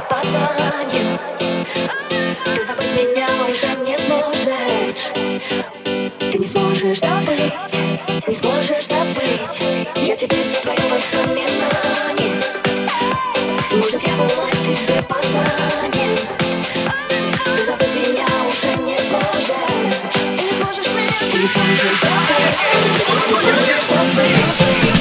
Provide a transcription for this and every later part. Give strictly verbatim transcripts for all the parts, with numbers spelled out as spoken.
посланием. Ты забыть меня уже не сможешь. Ты не сможешь забыть, не сможешь забыть. Я теперь не твое воспоминание. Может, я была тебе посланием. Ты забыть меня уже не сможешь. Ты не сможешь меня, ты не сможешь забыть, не сможешь забыть.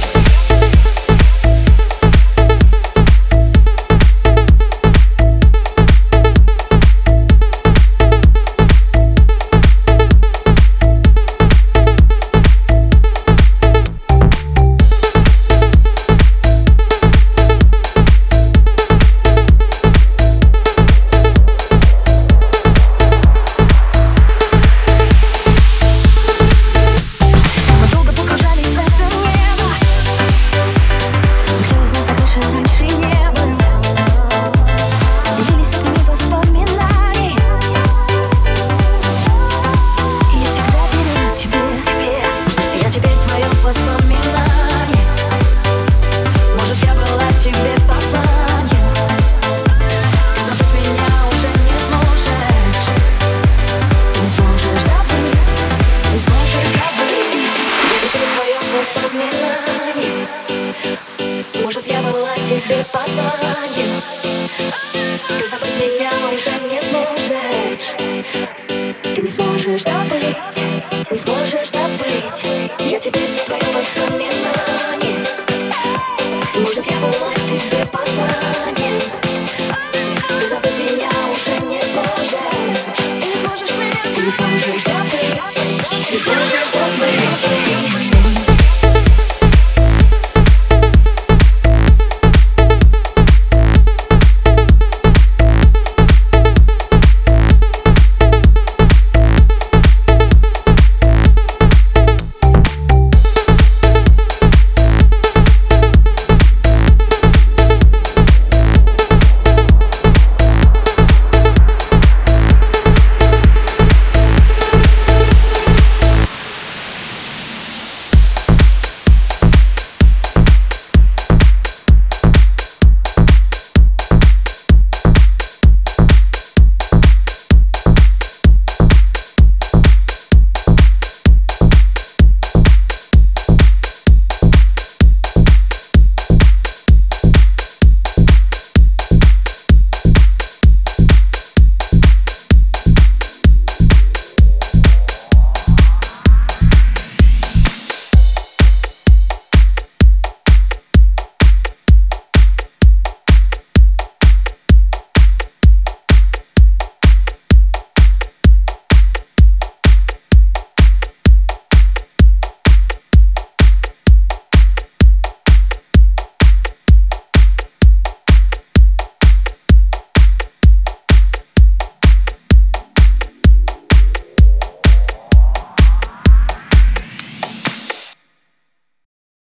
Может, я была тебе посланием. Ты забыть меня уже не сможешь. Ты не сможешь забыть, не сможешь забыть. Я теперь не твое воспоминание. Может, я была тебе посланием. Ты забыть меня уже не сможешь. Ты не сможешь меня, ты не сможешь забыть, не сможешь забыть.